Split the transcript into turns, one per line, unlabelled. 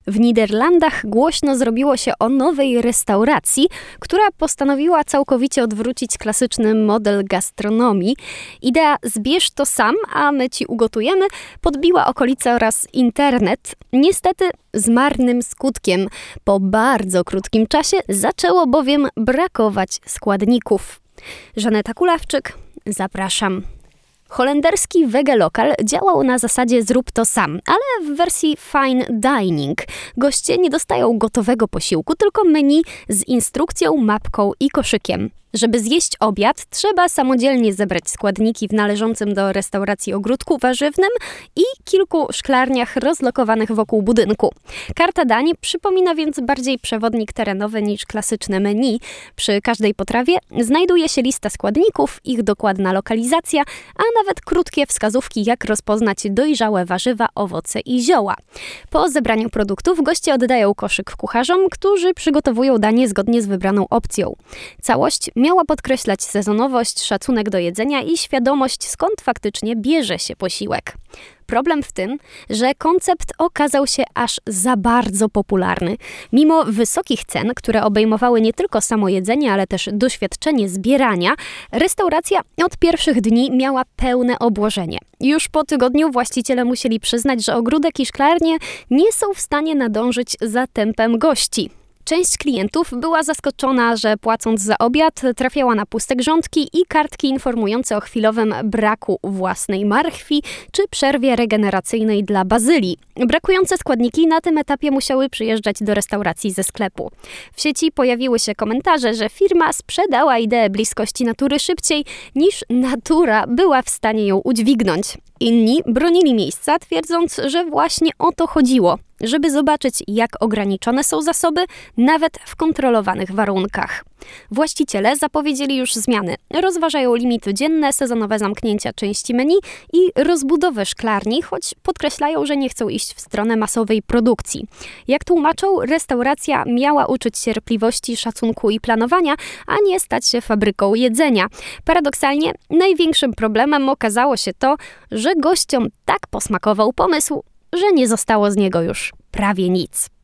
W Niderlandach głośno zrobiło się o nowej restauracji, która postanowiła całkowicie odwrócić klasyczny model gastronomii. Idea "zbierz to sam, a my ci ugotujemy" podbiła okolice oraz internet. Niestety z marnym skutkiem. Po bardzo krótkim czasie zaczęło bowiem brakować składników. Żaneta Kulawczyk, zapraszam. Holenderski wegelokal działał na zasadzie zrób to sam, ale w wersji fine dining. Goście nie dostają gotowego posiłku, tylko menu z instrukcją, mapką i koszykiem. Żeby zjeść obiad, trzeba samodzielnie zebrać składniki w należącym do restauracji ogródku warzywnym i kilku szklarniach rozlokowanych wokół budynku. Karta dań przypomina więc bardziej przewodnik terenowy niż klasyczne menu. Przy każdej potrawie znajduje się lista składników, ich dokładna lokalizacja, a nawet krótkie wskazówki, jak rozpoznać dojrzałe warzywa, owoce i zioła. Po zebraniu produktów goście oddają koszyk kucharzom, którzy przygotowują danie zgodnie z wybraną opcją. Całość miała podkreślać sezonowość, szacunek do jedzenia i świadomość, skąd faktycznie bierze się posiłek. Problem w tym, że koncept okazał się aż za bardzo popularny. Mimo wysokich cen, które obejmowały nie tylko samo jedzenie, ale też doświadczenie zbierania, restauracja od pierwszych dni miała pełne obłożenie. Już po tygodniu właściciele musieli przyznać, że ogródek i szklarnie nie są w stanie nadążyć za tempem gości. Część klientów była zaskoczona, że płacąc za obiad trafiała na puste grządki i kartki informujące o chwilowym braku własnej marchwi czy przerwie regeneracyjnej dla bazylii. Brakujące składniki na tym etapie musiały przyjeżdżać do restauracji ze sklepu. W sieci pojawiły się komentarze, że firma sprzedała ideę bliskości natury szybciej niż natura była w stanie ją udźwignąć. Inni bronili miejsca, twierdząc, że właśnie o to chodziło, żeby zobaczyć, jak ograniczone są zasoby, nawet w kontrolowanych warunkach. Właściciele zapowiedzieli już zmiany. Rozważają limity dzienne, sezonowe zamknięcia części menu i rozbudowę szklarni, choć podkreślają, że nie chcą iść w stronę masowej produkcji. Jak tłumaczą, restauracja miała uczyć cierpliwości, szacunku i planowania, a nie stać się fabryką jedzenia. Paradoksalnie największym problemem okazało się to, że gościom tak posmakował pomysł, że nie zostało z niego już prawie nic.